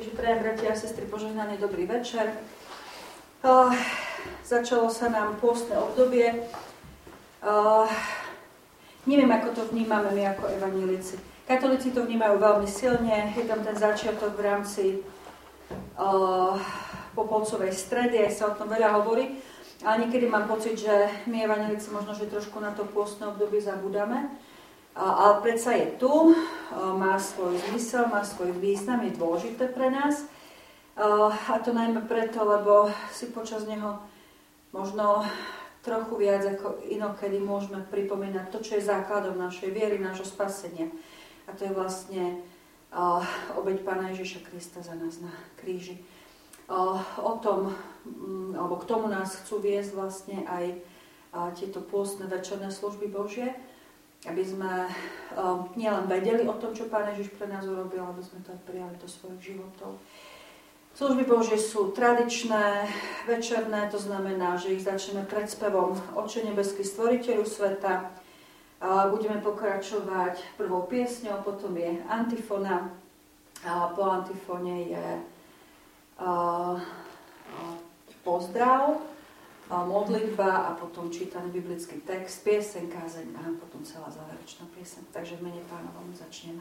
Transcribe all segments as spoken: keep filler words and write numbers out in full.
Takže prajem, bratia a sestry, požehnaný dobrý večer. Uh, začalo sa nám pôstne obdobie. Uh, neviem, ako to vnímame my ako evanjelici. Katolíci to vnímajú veľmi silne. Je tam ten začiatok v rámci uh, popolcovej stredy, aj sa o tom veľa hovorí. Ale niekedy mám pocit, že my evanjelici možno, že trošku na to pôstne obdobie zabudáme. Ale predsa je tu, má svoj zmysel, má svoj význam, je dôležité pre nás. A to najmä preto, lebo si počas neho možno trochu viac ako inokedy môžeme pripomínať to, čo je základom našej viery, nášho spasenia. A to je vlastne obeť Pána Ježiša Krista za nás na kríži. O tom, alebo k tomu nás chcú viesť vlastne aj tieto pôstne večerné služby Božie, aby sme um, nielen vedeli o tom, čo Pán Ježiš pre nás urobil, aby sme to aj prijali do svojich životov. Služby Božie sú tradičné, večerné, to znamená, že ich začneme predspevom Otče nebeský, stvoriteľu sveta. Uh, budeme pokračovať prvou piesňou, potom je antifona. A po antifone je uh, uh, pozdrav, modlitba a potom čítaný biblický text, pieseň, kázeň a potom celá záverečná pieseň. Takže v mene Pánovom začneme.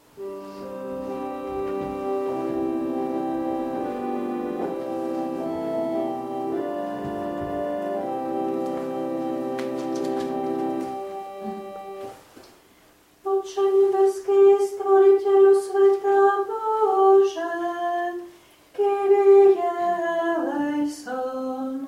Otče nebeský, stvoriteľu sveta Bože, Kyrie eleison.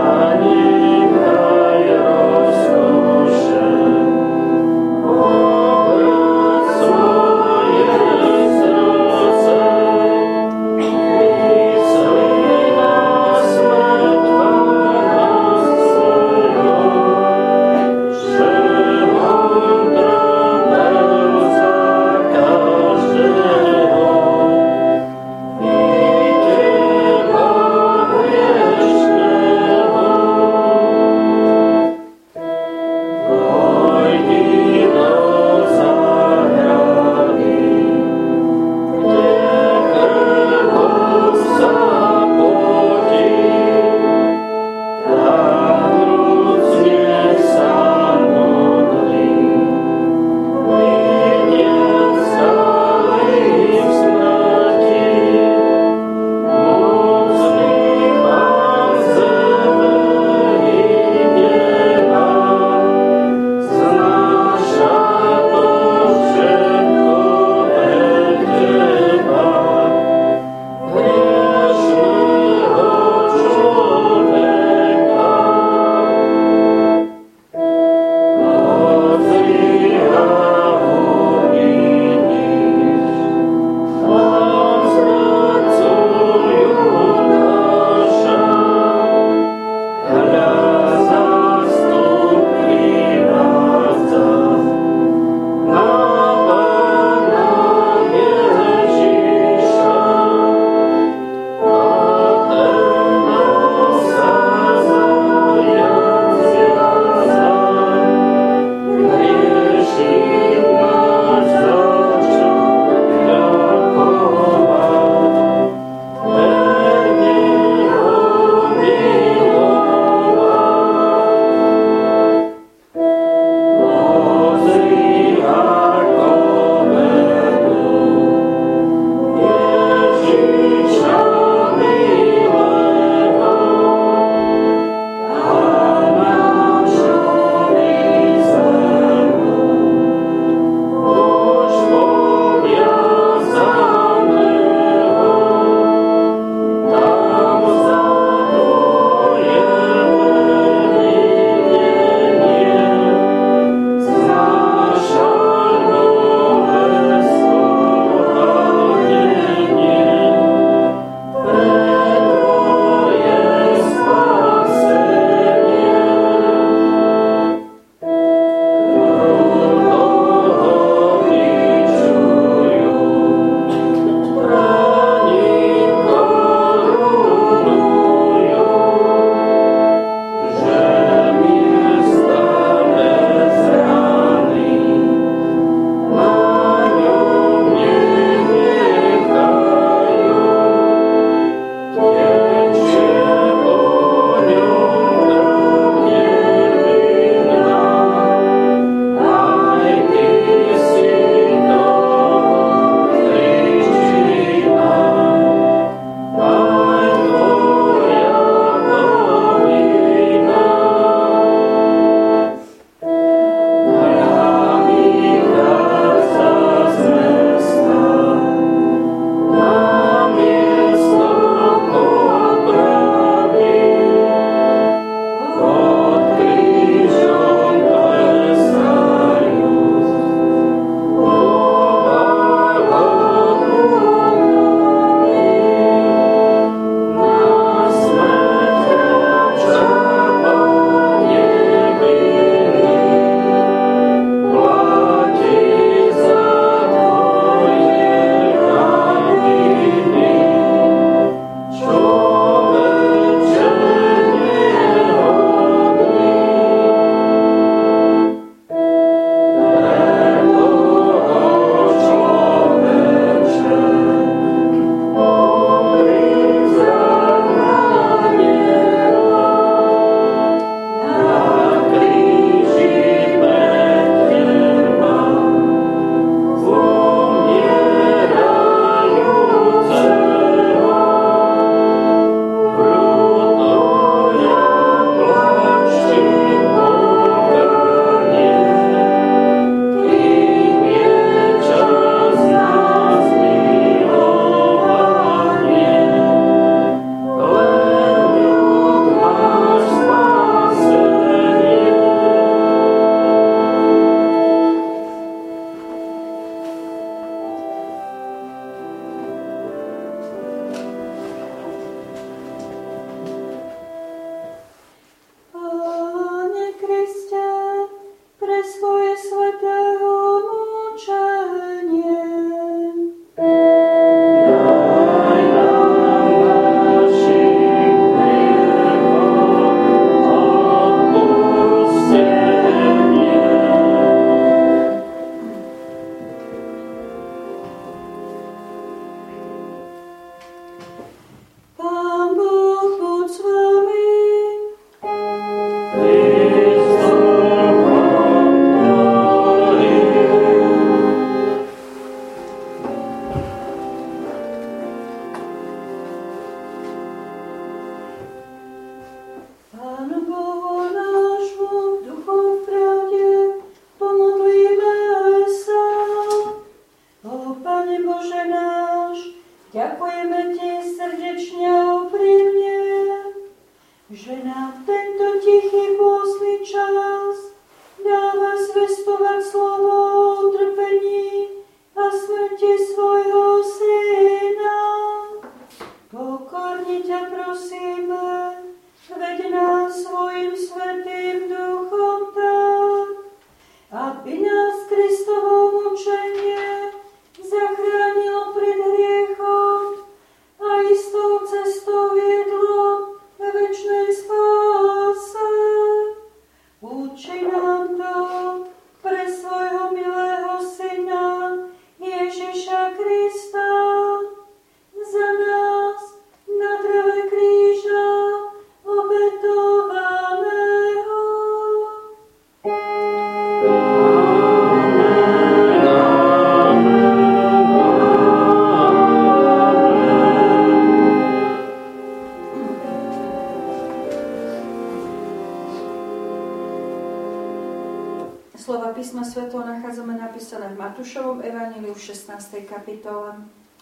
Oh Odči nám to pre svojho milého syna Ježiša Krista za nás na dreve kríža obetovaného. Slova písma svätého nachádzame napísané v Matúšovom evanjeliu v šestnástej kapitole.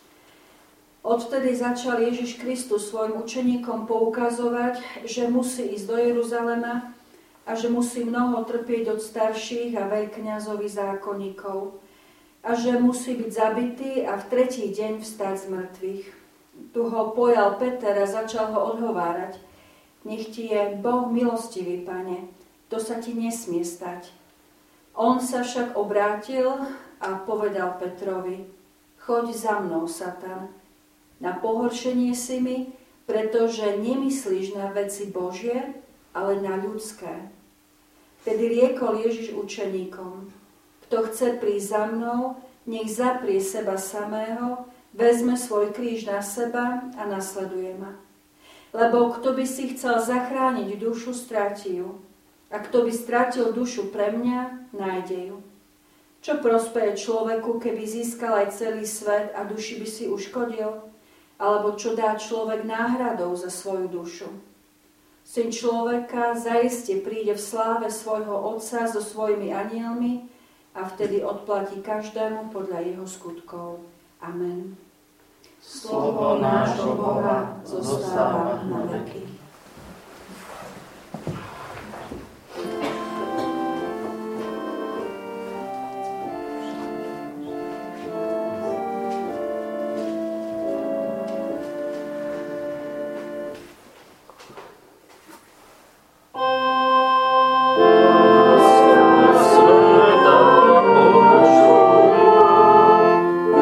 Odtedy začal Ježiš Kristus svojim učeníkom poukazovať, že musí ísť do Jeruzalema a že musí mnoho trpieť od starších a veľkňazov i zákonníkov a že musí byť zabitý a v tretí deň vstať z mŕtvych. Tu ho pojal Peter a začal ho odhovárať. Nech ti je Boh milostivý, Pane, to sa ti nesmie stať. On sa však obrátil a povedal Petrovi: choď za mnou, Satan, na pohoršenie si mi, pretože nemyslíš na veci Božie, ale na ľudské. Vtedy riekol Ježiš učeníkom: kto chce prísť za mnou, nech zaprie seba samého, vezme svoj kríž na seba a nasleduje ma. Lebo kto by si chcel zachrániť dušu, stratí ju. A kto by stratil dušu pre mňa, nájde ju. Čo prospeje človeku, keby získal aj celý svet a duši by si uškodil? Alebo čo dá človek náhradou za svoju dušu? Syn človeka zaiste príde v sláve svojho Otca so svojimi anielmi a vtedy odplatí každému podľa jeho skutkov. Amen. Slovo nášho Boha zostáva na veky.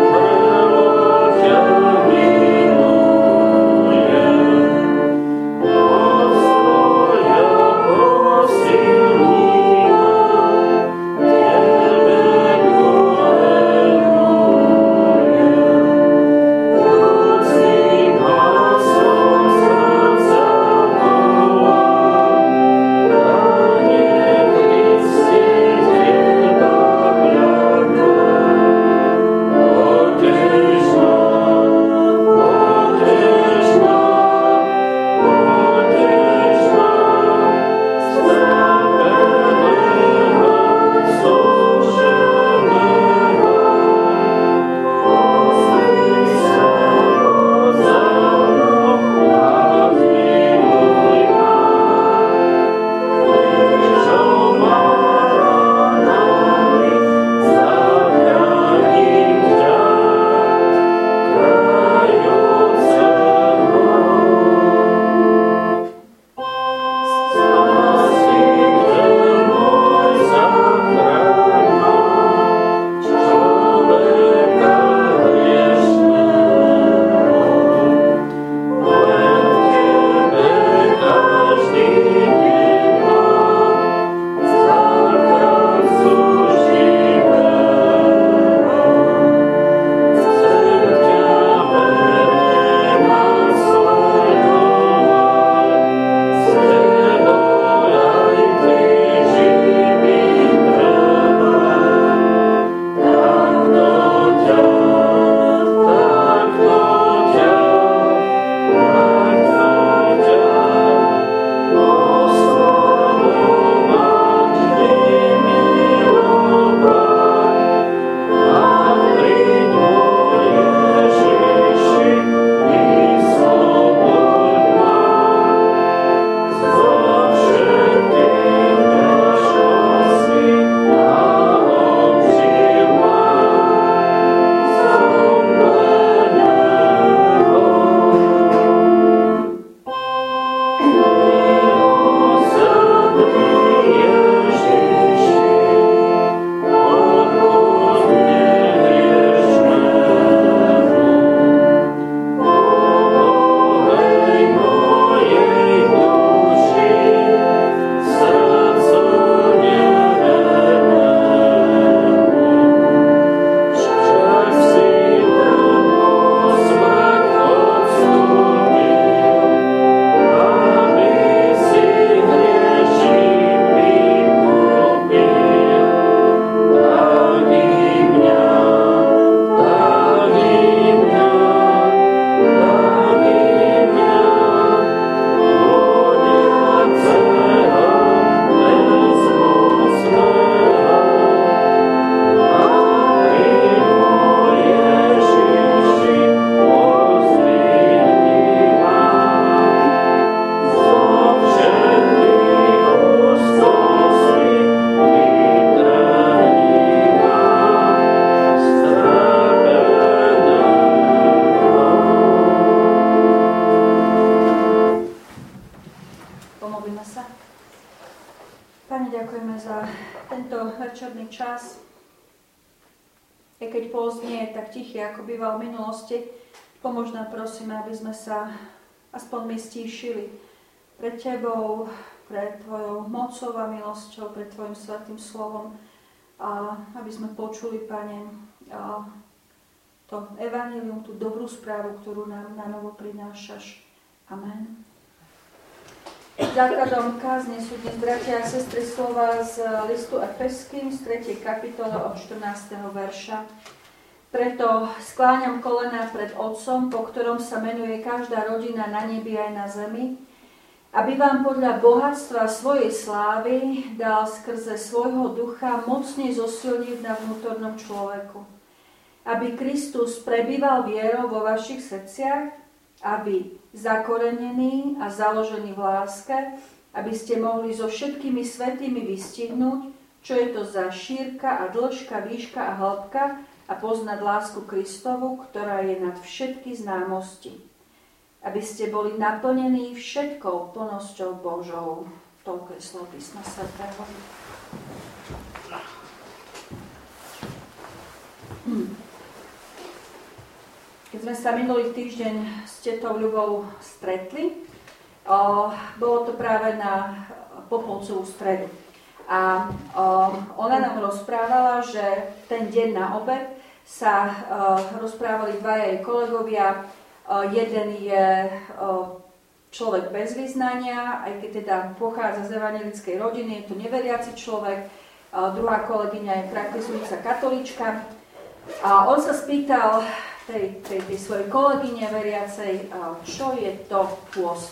Oh tento večerný čas, aj keď pozdnie je tak tichý, ako býval v minulosti, pomôž nám prosím, aby sme sa aspoň my stíšili pred Tebou, pred Tvojou mocou a milosťou, pred Tvojim svätým slovom a aby sme počuli, Pane, to evanjelium, tú dobrú správu, ktorú nám na novo prinášaš. Amen. Základom kázne sú dnes, bratia a sestry, slova z listu Efeským z tretej kapitole od štrnásteho verša. Preto skláňam kolená pred Otcom, po ktorom sa menuje každá rodina na nebi aj na zemi, aby vám podľa bohatstva svojej slávy dal skrze svojho ducha mocne zosilniť na vnútornom človeku. Aby Kristus prebýval vierou vo vašich srdciach, aby zakorenený a založený v láske, aby ste mohli so všetkými svätými vystihnúť, čo je to za šírka a dĺžka, výška a hĺbka a poznať lásku Kristovu, ktorá je nad všetky známosti. Aby ste boli naplnení všetkou plnosťou Božou. Toľko je slov písma svätého. Hm. Keď sme sa minulý týždeň s tetou Ľubou stretli, o, bolo to práve na Popolcovú stredu. A o, ona nám rozprávala, že ten deň na obed sa o, rozprávali dvaja jej kolegovia. O, jeden je o, človek bez vyznania, aj keď teda pochádza z evanjelickej rodiny, je to neveriaci človek. O, druhá kolegyňa je praktizujúca katolíčka. A on sa spýtal tej, tej, tej svojej kolegyne veriacej, čo je to pôst.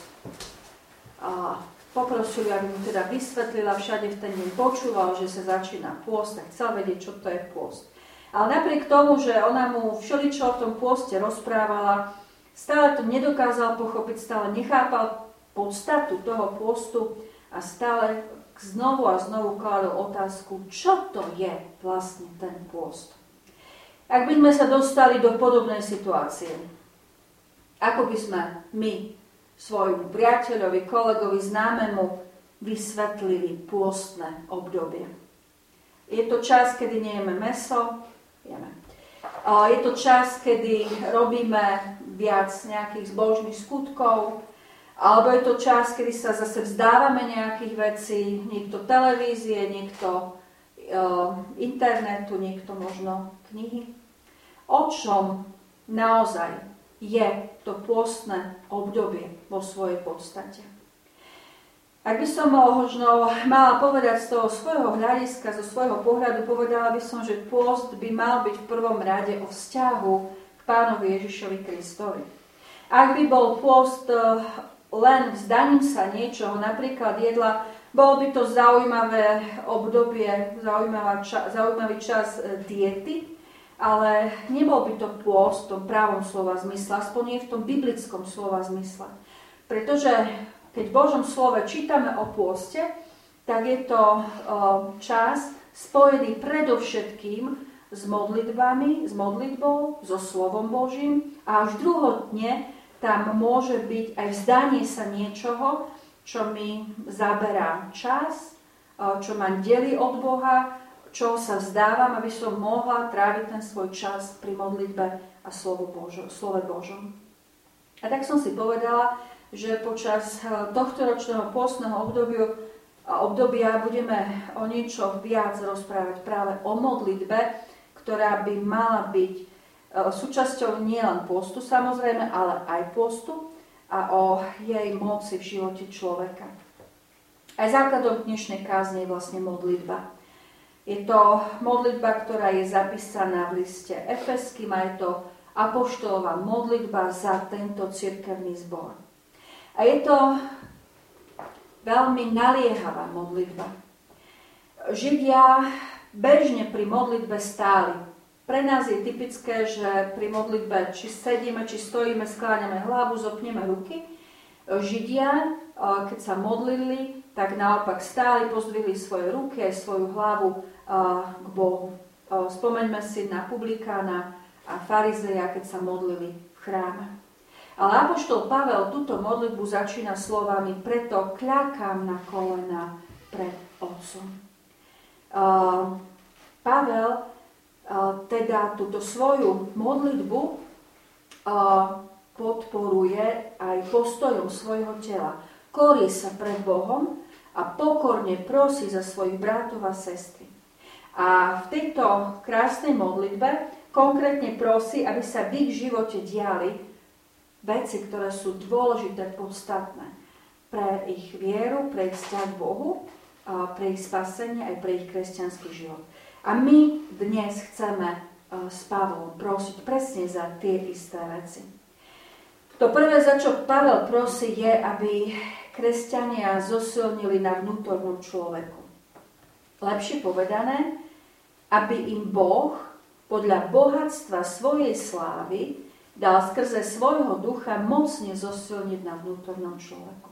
A poprosil, aby mu teda vysvetlila, všade v ten deň počúval, že sa začína pôst, tak chcel vedieť, čo to je pôst. Ale napriek tomu, že ona mu všeličo o tom pôste rozprávala, stále to nedokázal pochopiť, stále nechápal podstatu toho pôstu a stále znovu a znovu kladol otázku, čo to je vlastne ten pôst. Ak by sme sa dostali do podobnej situácie, ako by sme my svojmu priateľovi, kolegovi, známemu vysvetlili pôstne obdobie. Je to čas, kedy nejeme mäso, jeme. Je to čas, kedy robíme viac nejakých zbožných skutkov, alebo je to čas, kedy sa zase vzdávame nejakých vecí, niekto televízie, niekto internetu, niekto možno knihy. O čom naozaj je to pôstne obdobie vo svojej podstate? Ak by som možno mala povedať z toho svojho hľadiska, zo svojho pohľadu, povedala by som, že pôst by mal byť v prvom rade o vzťahu k Pánovi Ježišovi Kristovi. Ak by bol pôst len vzdaním sa niečoho, napríklad jedla, bolo by to zaujímavé obdobie, zaujímavá ča, zaujímavý čas diety, ale nebol by to pôst v tom pravom slova zmysle, aspoň nie v tom biblickom slova zmysle. Pretože keď v Božom slove čítame o pôste, tak je to čas spojený predovšetkým s modlitbami, s modlitbou, so slovom Božím a až druhotne tam môže byť aj vzdanie sa niečoho, čo mi zaberá čas, čo ma delí od Boha, čo sa vzdávam, aby som mohla tráviť ten svoj čas pri modlitbe a slovu Božo, slove Božom. A tak som si povedala, že počas tohto ročného pôstneho obdobia, obdobia budeme o niečo viac rozprávať práve o modlitbe, ktorá by mala byť súčasťou nielen pôstu samozrejme, ale aj pôstu a o jej moci v živote človeka. Aj základom dnešnej kázne je vlastne modlitba. Je to modlitba, ktorá je zapísaná v liste Efeským a je to apoštolová modlitba za tento cirkevný zbor. A je to veľmi naliehavá modlitba. Židia bežne pri modlitbe stáli. Pre nás je typické, že pri modlitbe či sedíme, či stojíme, skláňame hlavu, zopneme ruky. Židia, keď sa modlili, tak naopak stáli, pozdvihli svoje ruky aj svoju hlavu k Bohu. Spomeňme si na publikána a farizeja, keď sa modlili v chráme. Ale apoštol Pavel túto modlitbu začína slovami: preto kľakám na kolená pred Otcom. Pavel teda túto svoju modlitbu podporuje aj postojom svojho tela. Korí sa pred Bohom a pokorne prosí za svojich bratov a sestry. A v tejto krásnej modlitbe konkrétne prosí, aby sa v ich živote diali veci, ktoré sú dôležité, podstatné pre ich vieru, pre ich vzťah k Bohu, pre ich spasenie aj pre ich kresťanský život. A my dnes chceme s Pavlom prosiť presne za tie isté veci. To prvé, za čo Pavel prosí, je, aby kresťania zosilnili na vnútornom človeku. Lepšie povedané, aby im Boh podľa bohatstva svojej slávy dal skrze svojho ducha mocne zosilniť na vnútornom človeku.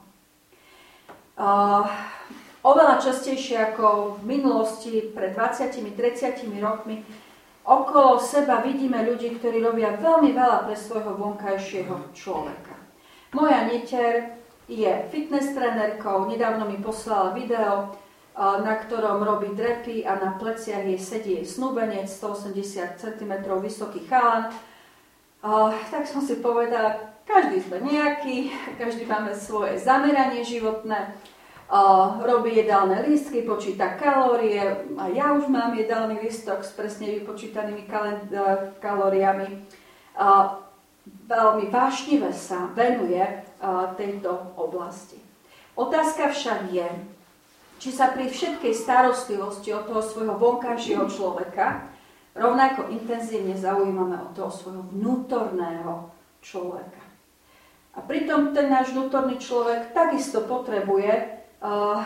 Uh, oveľa častejšie ako v minulosti, pred dvadsiatimi tridsiatimi rokmi, okolo seba vidíme ľudí, ktorí robia veľmi veľa pre svojho vonkajšieho človeka. Moja netier je fitness trénerkou, nedávno mi poslala video, na ktorom robí drepy a na pleciach jej sedí snúbenec, stoosemdesiat centimetrov vysoký chalan. Tak som si povedala, každý sme nejaký, každý máme svoje zameranie životné, uh, robí jedálne lístky, počíta kalórie, a ja už mám jedálny lístok s presne vypočítanými kalend- kalóriami. Uh, veľmi vášnivé sa venuje uh, tejto oblasti. Otázka však je, či sa pri všetkej starostlivosti od toho svojho vonkajšieho človeka rovnako intenzívne zaujímame od toho svojho vnútorného človeka. A pritom ten náš vnútorný človek takisto potrebuje uh,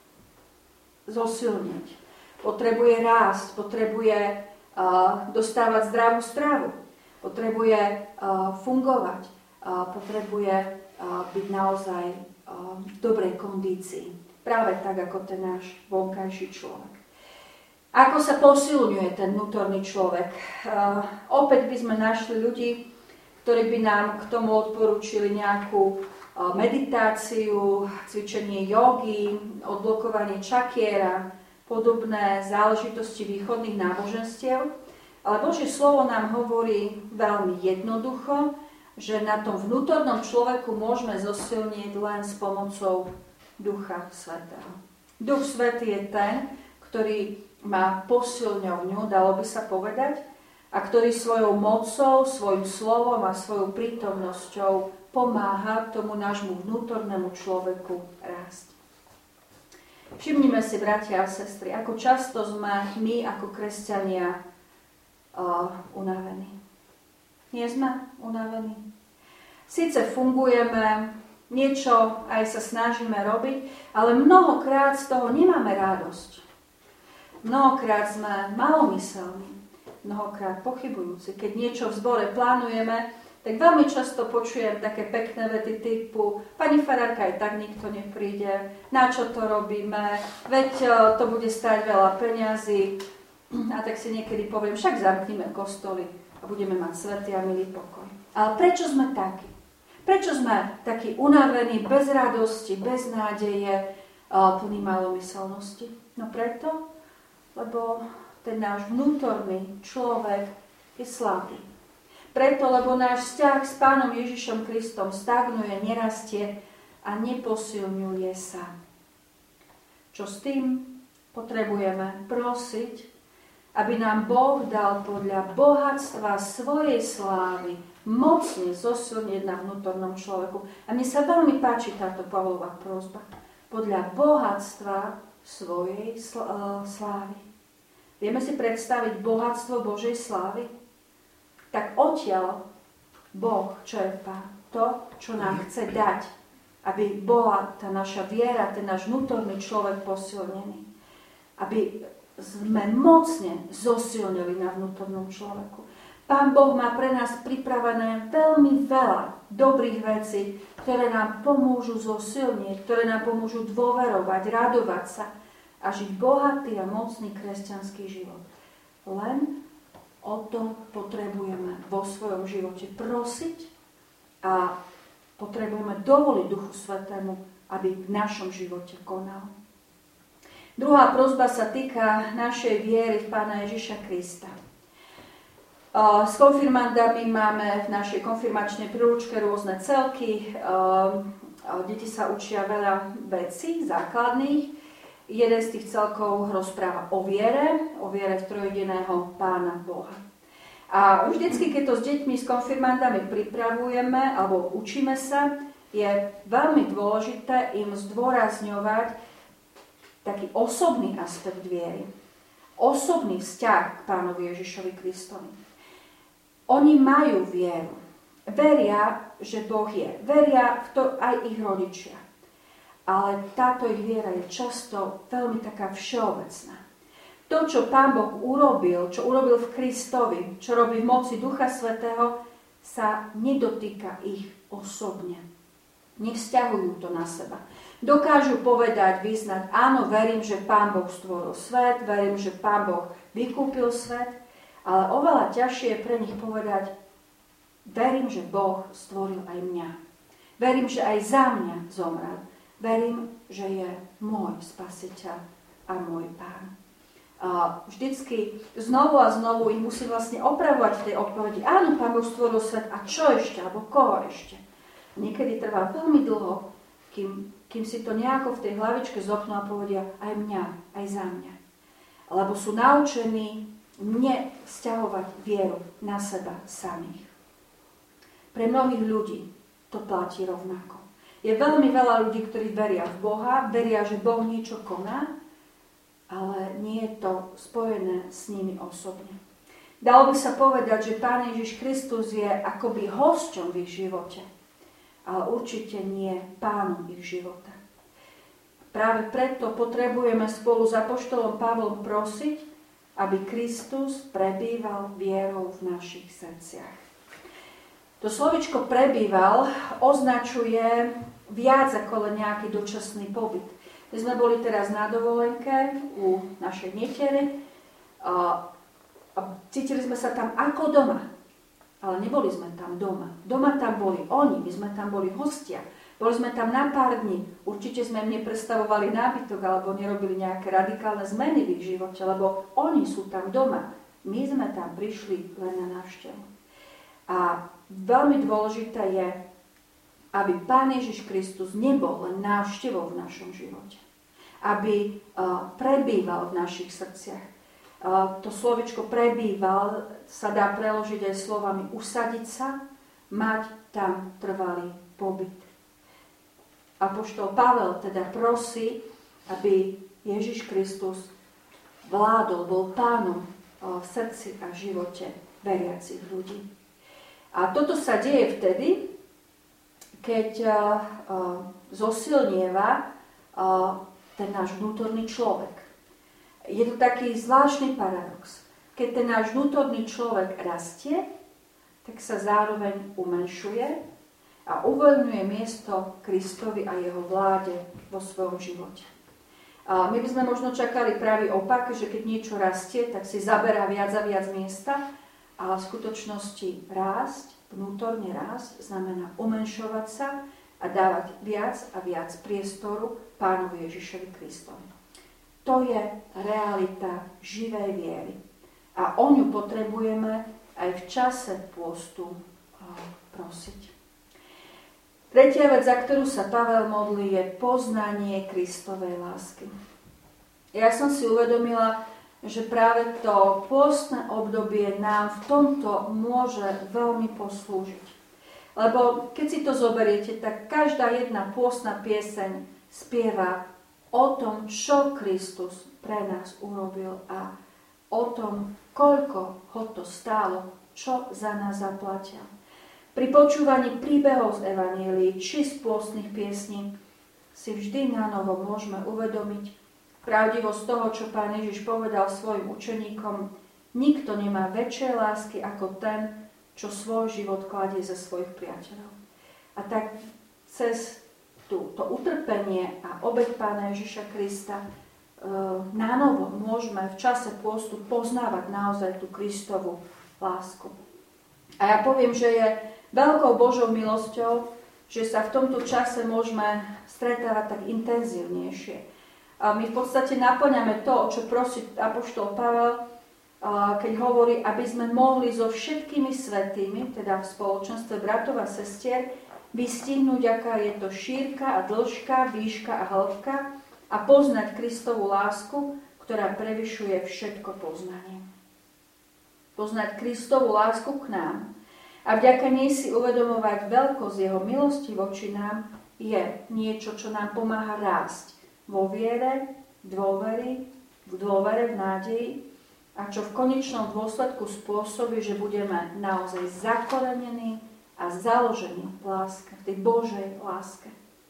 zosilniť. Potrebuje rásť, potrebuje uh, dostávať zdravú stravu, potrebuje uh, fungovať, uh, potrebuje uh, byť naozaj uh, v dobrej kondícii. Práve tak, ako ten náš vonkajší človek. Ako sa posilňuje ten vnútorný človek? Uh, opäť by sme našli ľudí, ktorí by nám k tomu odporúčili nejakú meditáciu, cvičenie jogy, odblokovanie čakiera, podobné záležitosti východných náboženstiev. Ale Božie slovo nám hovorí veľmi jednoducho, že na tom vnútornom človeku môžeme zosilniť len s pomocou Ducha Svätého. Duch Svätý je ten, ktorý má posilňovňu, dalo by sa povedať, a ktorý svojou mocou, svojim slovom a svojou prítomnosťou pomáha tomu nášmu vnútornému človeku rásť. Všimnime si, bratia a sestry, ako často sme my ako kresťania uh, unavení. Nie sme unavení. Síce fungujeme, niečo aj sa snažíme robiť, ale mnohokrát z toho nemáme radosť. Mnohokrát sme malomyselní. Mnohokrát pochybujúci. Keď niečo v zbore plánujeme, tak veľmi často počujem také pekné vety typu pani farárka, aj tak nikto nepríde, na čo to robíme, veď to bude stáť veľa peňazí. A tak si niekedy poviem, však zamknime kostoly a budeme mať svätý a milý pokoj. Ale prečo sme takí? Prečo sme takí unavení, bez radosti, bez nádeje, plní malomyselnosti? No preto, lebo ten náš vnútorný človek je slabý. Preto, lebo náš vzťah s Pánom Ježišom Kristom stagnuje, nerastie a neposilňuje sa. Čo s tým? Potrebujeme prosiť, aby nám Boh dal podľa bohatstva svojej slávy mocne zosilniť na vnútornom človeku. A mne sa veľmi páči táto Pavlova prosba. Podľa bohatstva svojej slávy. Vieme si predstaviť bohatstvo Božej slávy? Tak odtiaľ Boh čerpá to, čo nám chce dať, aby bola tá naša viera, ten náš vnútorný človek posilnený. Aby sme mocne zosilnili na vnútornom človeku. Pán Boh má pre nás pripravené veľmi veľa dobrých vecí, ktoré nám pomôžu zosilniť, ktoré nám pomôžu dôverovať, radovať sa a žiť bohatý a mocný kresťanský život. Len o to potrebujeme vo svojom živote prosiť a potrebujeme dovoliť Duchu Svätému, aby v našom živote konal. Druhá prosba sa týka našej viery v Pána Ježiša Krista. S konfirmandami máme v našej konfirmačnej príručke rôzne celky. Deti sa učia veľa vecí základných. Jeden z tých celkov rozpráva o viere, o viere v trojjediného Pána Boha. A vždycky, keď to s deťmi, s konfirmandami pripravujeme alebo učíme sa, je veľmi dôležité im zdôrazňovať taký osobný aspekt viery. Osobný vzťah k Pánovi Ježišovi Kristovi. Oni majú vieru. Veria, že Boh je. Veria v to aj ich rodičia. Ale táto ich viera je často veľmi taká všeobecná. To, čo Pán Boh urobil, čo urobil v Kristovi, čo robí v moci Ducha Svätého, sa nedotýka ich osobne. Nevzťahujú to na seba. Dokážu povedať, vyznať, áno, verím, že Pán Boh stvoril svet, verím, že Pán Boh vykúpil svet, ale oveľa ťažšie je pre nich povedať, verím, že Boh stvoril aj mňa. Verím, že aj za mňa zomrel. Verím, že je môj spasiteľ a môj Pán. A vždycky znovu a znovu ich musím vlastne opravovať v tej odpovedi. Áno, Pán Boh stvoril svet a čo ešte, alebo koho ešte. Niekedy trvá veľmi dlho, kým, kým si to nejako v tej hlavičke zopnú a povedia aj mňa, aj za mňa. Lebo sú naučení nevzťahovať vieru na seba samých. Pre mnohých ľudí to platí rovnako. Je veľmi veľa ľudí, ktorí veria v Boha, veria, že Boh niečo koná, ale nie je to spojené s nimi osobne. Dalo by sa povedať, že Pán Ježiš Kristus je akoby hosťom v ich živote, ale určite nie pánom ich života. Práve preto potrebujeme spolu s apoštolom Pavlom prosiť, aby Kristus prebýval vierou v našich srdciach. To slovičko prebýval označuje viac ako len nejaký dočasný pobyt. My sme boli teraz na dovolenke u našej netery a, a cítili sme sa tam ako doma. Ale neboli sme tam doma. Doma tam boli oni, my sme tam boli hostia. Boli sme tam na pár dní. Určite sme im neprestavovali nábytok alebo nerobili nejaké radikálne zmeny v ich živote, lebo oni sú tam doma. My sme tam prišli len na návštevu. A veľmi dôležité je, aby Pán Ježiš Kristus nebol len návštevou v našom živote. Aby uh, prebýval v našich srdciach. Uh, to slovičko prebýval sa dá preložiť aj slovami usadiť sa, mať tam trvalý pobyt. Apoštol Pavel teda prosí, aby Ježiš Kristus vládol, bol pánom uh, v srdci a živote veriacich ľudí. A toto sa deje vtedy, keď uh, uh, zosilnieva uh, ten náš vnútorný človek. Je to taký zvláštny paradox. Keď ten náš vnútorný človek rastie, tak sa zároveň umenšuje a uvoľňuje miesto Kristovi a jeho vláde vo svojom živote. A my by sme možno čakali pravý opak, že keď niečo rastie, tak si zaberá viac a viac miesta, ale v skutočnosti rásť, vnútorne rásť, znamená umenšovať sa a dávať viac a viac priestoru Pánovi Ježišovi Kristovi. To je realita živej viery. A o ňu potrebujeme aj v čase pôstu prosiť. Tretia vec, za ktorú sa Pavel modlí, je poznanie Kristovej lásky. Ja som si uvedomila, že práve to pôstne obdobie nám v tomto môže veľmi poslúžiť. Lebo keď si to zoberiete, tak každá jedna pôstna pieseň spieva o tom, čo Kristus pre nás urobil a o tom, koľko ho to stálo, čo za nás zaplatil. Pri počúvaní príbehov z evanjelií či z pôstnych piesní si vždy na novo môžeme uvedomiť pravdivosť toho, čo Pán Ježiš povedal svojim učeníkom. Nikto nemá väčšej lásky ako ten, čo svoj život kladie za svojich priateľov. A tak cez tú, to utrpenie a obeť Pána Ježiša Krista e, nánovo môžeme v čase pôstu poznávať naozaj tú Kristovu lásku. A ja poviem, že je veľkou Božou milosťou, že sa v tomto čase môžeme stretávať tak intenzívnejšie. A my v podstate naplňame to, o čo prosí apoštol Pavel, keď hovorí, aby sme mohli so všetkými svätými, teda v spoločenstve bratov a sestier, vystihnúť, aká je to šírka a dĺžka, výška a hĺbka a poznať Kristovu lásku, ktorá prevyšuje všetko poznanie. Poznať Kristovu lásku k nám a vďaka nej si uvedomovať veľkosť jeho milosti voči nám je niečo, čo nám pomáha rásť vo viere, dôveri, v dôvere, v nádeji a čo v konečnom dôsledku spôsobí, že budeme naozaj zakorenení a založení v láske, v tej Božej láske.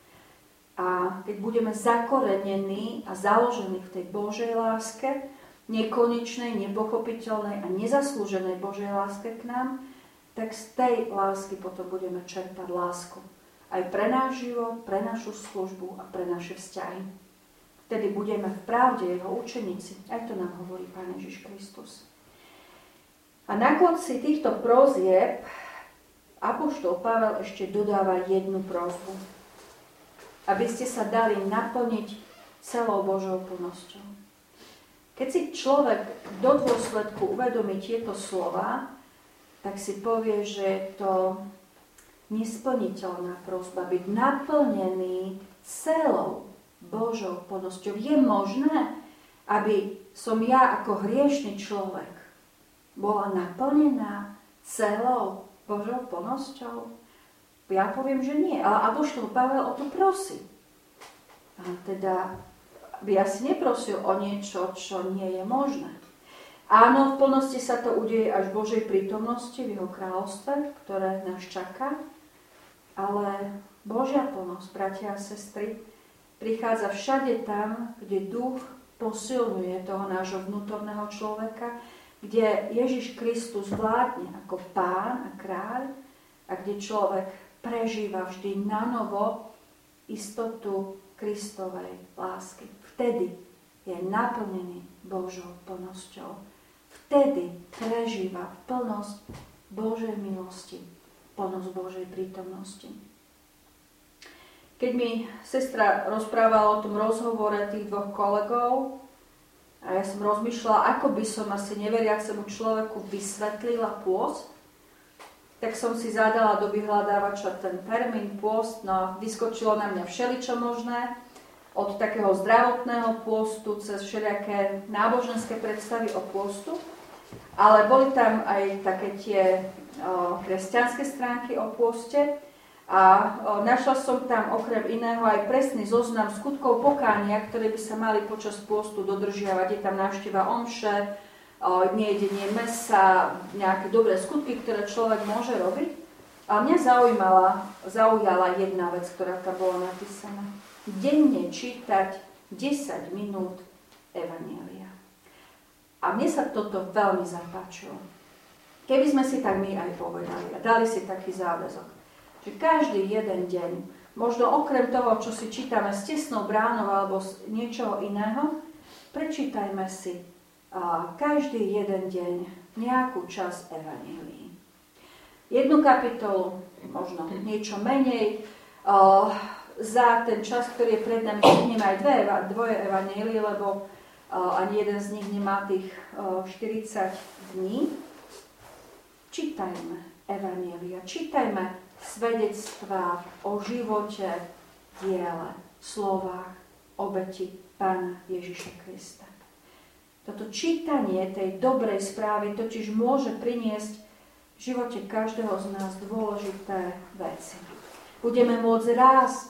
A keď budeme zakorenení a založení v tej Božej láske, nekonečnej, nepochopiteľnej a nezaslúženej Božej láske k nám, tak z tej lásky potom budeme čerpať lásku. Aj pre náš život, pre našu službu a pre naše vzťahy. Vtedy budeme v pravde jeho učeníci. Aj to nám hovorí Pán Ježiš Kristus. A na konci týchto prózieb apoštol Pavel ešte dodáva jednu prosbu. Aby ste sa dali naplniť celou Božou plnosťou. Keď si človek do dôsledku uvedomí tieto slova, tak si povie, že je to nesplniteľná prosba. Byť naplnený celou Božou plnosťou. Je možné, aby som ja ako hriešný človek bola naplnená celou Božou plnosťou? Ja poviem, že nie. Ale apoštol Pavel o to prosí. A teda by asi neprosil o niečo, čo nie je možné. Áno, v plnosti sa to udeje až v Božej prítomnosti, v jeho kráľovstve, ktoré nás čaká. Ale Božia plnosť, bratia a sestry, prichádza všade tam, kde duch posilňuje toho nášho vnútorného človeka, kde Ježiš Kristus vládne ako pán a kráľ a kde človek prežíva vždy nanovo istotu Kristovej lásky. Vtedy je naplnený Božou plnosťou. Vtedy prežíva plnosť Božej milosti, plnosť Božej prítomnosti. Keď mi sestra rozprávala o tom rozhovore tých dvoch kolegov a ja som rozmýšľala, ako by som asi neveriacemu človeku vysvetlila pôst, tak som si zadala do vyhľadávača ten termín pôst, no a vyskočilo na mňa všeličo možné, od takého zdravotného pôstu cez všelijaké náboženské predstavy o pôstu, ale boli tam aj také tie o, kresťanské stránky o pôste a o, našla som tam okrem iného aj presný zoznam skutkov pokánia, ktoré by sa mali počas pôstu dodržiavať. Je tam návšteva omše, o, nejedenie mäsa, nejaké dobré skutky, ktoré človek môže robiť. A mňa zaujímala, zaujala jedna vec, ktorá tam bola napísaná. Denne čítať desať minút evanjelia. A mne sa toto veľmi zapáčilo. Keby sme si tak my aj povedali a dali si taký záväzok, že každý jeden deň, možno okrem toho, čo si čítame s tesnou bránou alebo z niečoho iného, prečítajme si a, každý jeden deň nejakú časť evanjelií. Jednu kapitolu, možno niečo menej, a, za ten čas, ktorý je pred nami, stihneme aj dve, dvoje evanjelie, lebo uh, ani jeden z nich nemá tých uh, štyridsať dní. Čítajme evanjelia, čítajme svedectvá o živote, diele, slovách, obeti Pána Ježiša Krista. Toto čítanie tej dobrej správy totiž môže priniesť v živote každého z nás dôležité veci. Budeme môcť rásť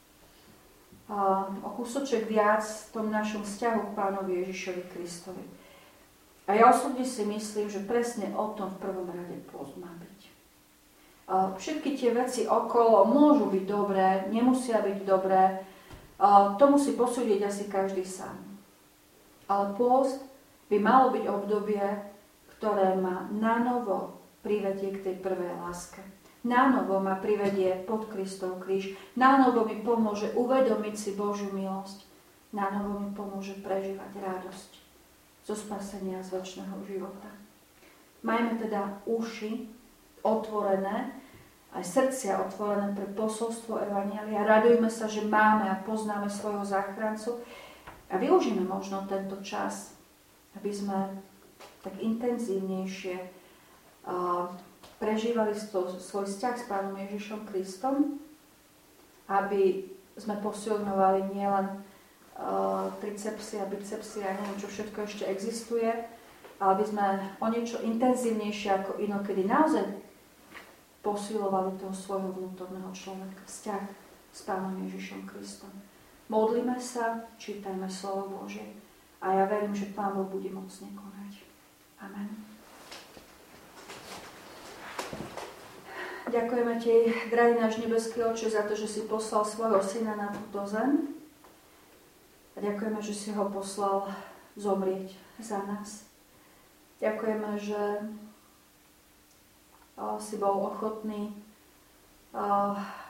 a o kúsoček viac v tom našom vzťahu k Pánovi Ježišovi Kristovi. A ja osobne si myslím, že presne o tom v prvom rade pôst má byť. A všetky tie veci okolo môžu byť dobré, nemusia byť dobré. A to musí posúdiť asi každý sám. Ale pôst by malo byť obdobie, ktoré ma nanovo privedie k tej prvej láske. Nánovo ma privedie pod Kristov kríž. Nánovo mi pomôže uvedomiť si Božiu milosť. Nánovo mi pomôže prežívať radosť zo spasenia z večného života. Majme teda uši otvorené, aj srdcia otvorené pre posolstvo evanjelia. Radujme sa, že máme a poznáme svojho záchrancu. A A využíme možno tento čas, aby sme tak intenzívnejšie uh, prežívali svoj vzťah s Pánom Ježišom Kristom, aby sme posilňovali nielen uh, tricepsy a bicepsy a neviem, čo všetko ešte existuje, ale aby sme o niečo intenzívnejšie ako inokedy naozaj posilovali toho svojho vnútorného človeka, vzťah s Pánom Ježišom Kristom. Modlíme sa, čítajme slovo Božie a ja verím, že Pán Boh bude mocne konať. Amen. Ďakujeme Ti, drahý náš nebeský Otče, za to, že si poslal svojho syna na túto zem. A ďakujeme, že si ho poslal zomrieť za nás. Ďakujeme, že o, si bol ochotný o,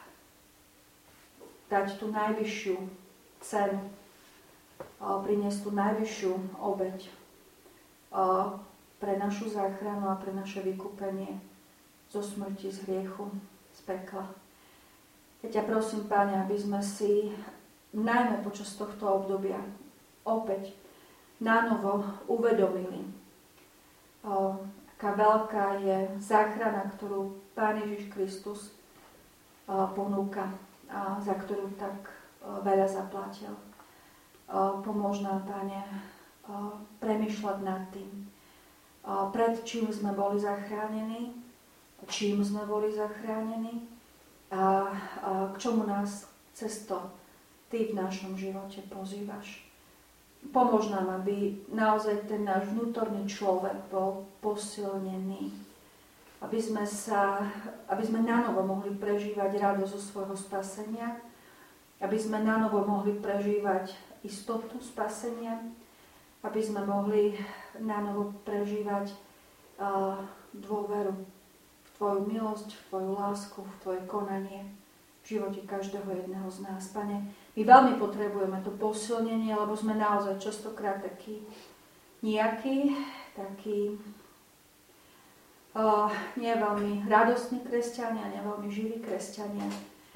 dať tú najvyššiu cenu, o, priniesť tú najvyššiu obeť o, pre našu záchranu a pre naše vykúpenie zo smrti, z hriechu, z pekla. Ja ťa prosím, Páne, aby sme si najmä počas tohto obdobia opäť nánovo uvedomili, o, aká veľká je záchrana, ktorú Pán Ježiš Kristus o, ponúka, a za ktorú tak o, veľa zaplatil. O, pomôž nám, Páne, o, premýšľať nad tým, o, pred čím sme boli zachránení, čím sme boli zachránení a, a k čomu nás cez to Ty v našom živote pozývaš. Pomôž nám, aby naozaj ten náš vnútorný človek bol posilnený. Aby sme, sa, aby sme nanovo mohli prežívať radosť zo svojho spasenia. Aby sme nanovo mohli prežívať istotu spasenia. Aby sme mohli nanovo prežívať uh, dôveru v Tvoju milosť, v Tvoju lásku, v Tvoje konanie v živote každého jedného z nás. Pane, my veľmi potrebujeme to posilnenie, lebo sme naozaj častokrát takí nejakí, takí uh, nie veľmi radostní kresťania, nie veľmi živí kresťania,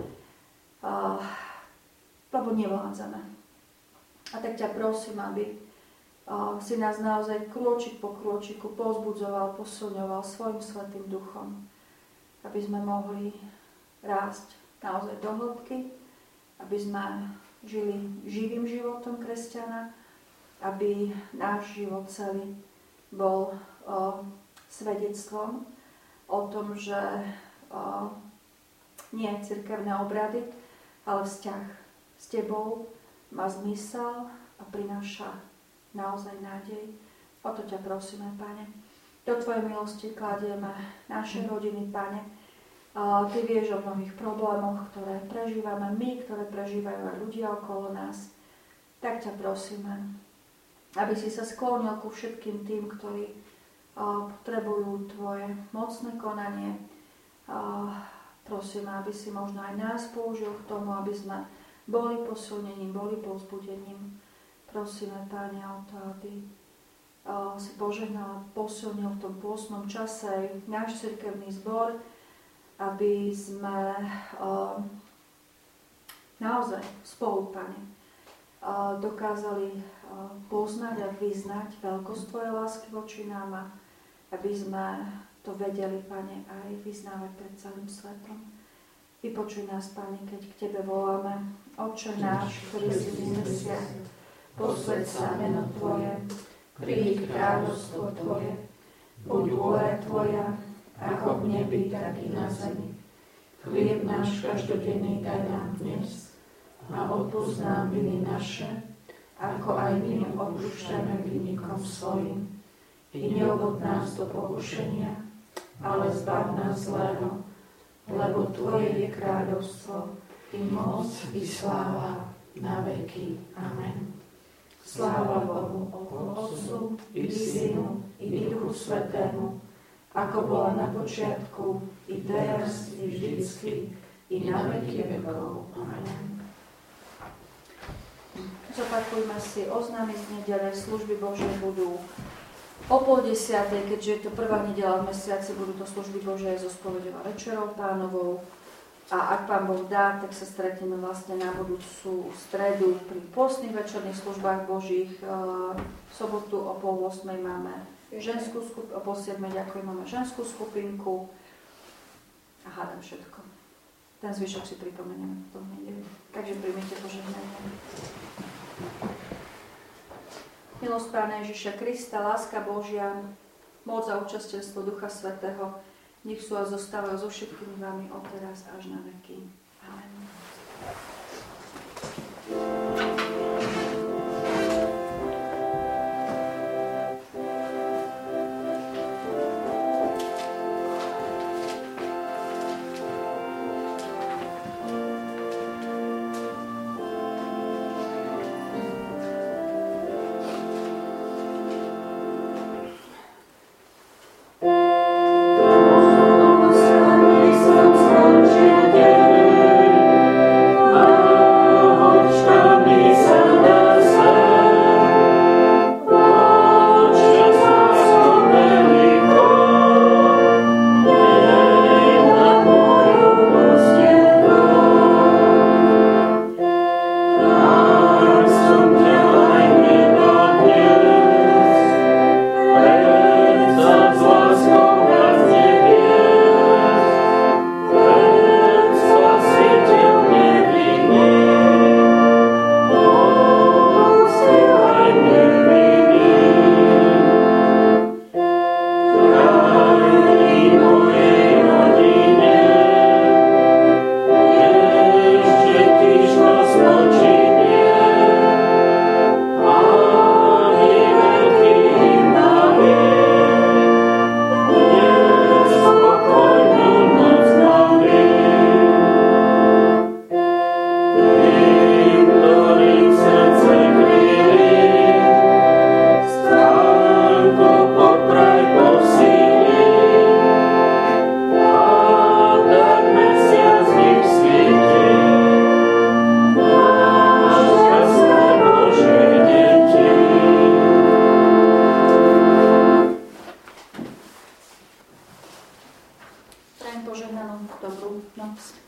uh, lebo nevládzame. A tak ťa prosím, aby uh, si nás naozaj krôčik po krôčiku povzbudzoval, posilňoval svojim svätým duchom, aby sme mohli rásť naozaj do hĺbky, aby sme žili živým životom kresťana, aby náš život celý bol o, svedectvom o tom, že o, nie cirkevné obrady, ale vzťah s Tebou má zmysel a prináša naozaj nádej. O to ťa prosíme, Pane. Do Tvojej milosti kladieme naše rodiny, Pane. Ty vieš o mnohých problémoch, ktoré prežívame my, ktoré prežívajú aj ľudia okolo nás. Tak ťa prosíme, aby si sa sklonil ku všetkým tým, ktorí potrebujú Tvoje mocné konanie. Prosím, aby si možno aj nás použil k tomu, aby sme boli posilnením, boli povzbudením. Prosíme, Páne, o to, aby si požehnal a posilnil v tom pôstnom čase náš cirkevný zbor, aby sme uh, naozaj spolu, Pane, uh, dokázali uh, poznať a vyznať veľkosť Tvojej lásky voči nám a aby sme to vedeli, Pane, aj vyznávať pred celým svetom. Vypočuj nás, Pane, keď k Tebe voláme. Otče náš, ktorý si v nebesiach, posväť sa meno Tvoje, príď kráľovstvo Tvoje, buď vôľa Tvoja, ako v nebi, tak i na zemi. Chlieb náš každodenný daj nám dnes a odpusť nám viny naše, ako aj my odpúšťame vinníkom svojim. I neuvod nás do pokušenia, ale zbav nás zlého, lebo Tvoje je kráľovstvo, i moc, i sláva na veky. Amen. Sláva Bohu, Otcu, i Synu, i Duchu Svätému, ako bola na počiatku, i teraz, i vždycky, i na veky vekov. Amen. Zopakujme si, oznámy z nedele, služby Božie budú o pol desiatej, keďže je to prvá nedeľa v mesiaci, budú to služby Božie so spoveďou a večerou Pánovou. A ak Pán Boh dá, tak sa stretneme vlastne na budúcu stredu pri pôstnych večerných službách Božích. V sobotu o pol ôsmej máme ženskú skupinku, o pol siedmej ďakujem, máme ženskú skupinku. A hádam všetko. Ten zvyšok si pripomenieme v tom nedeli. Takže príjmite požehnanie. Milosť Pána Ježiša Krista, láska Božia, moc a účastenstvo Ducha Svätého, nech sú a zostávajú so všetkými vami od teraz až na veky. Amen. Požehnanú dobrú noc.